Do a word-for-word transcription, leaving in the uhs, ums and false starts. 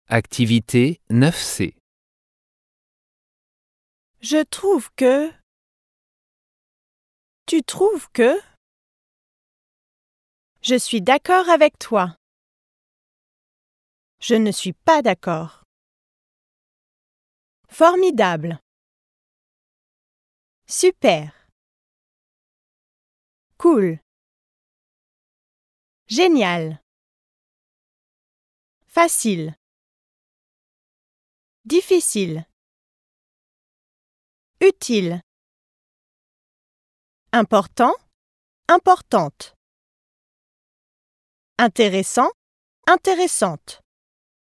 Activité neuf C. Je trouve que. Tu trouves que. Je suis d'accord avec toi. Je ne suis pas d'accord. Formidable. Super. Cool. Génial. Facile. Difficile. Utile. Important. Importante. Intéressant. Intéressante.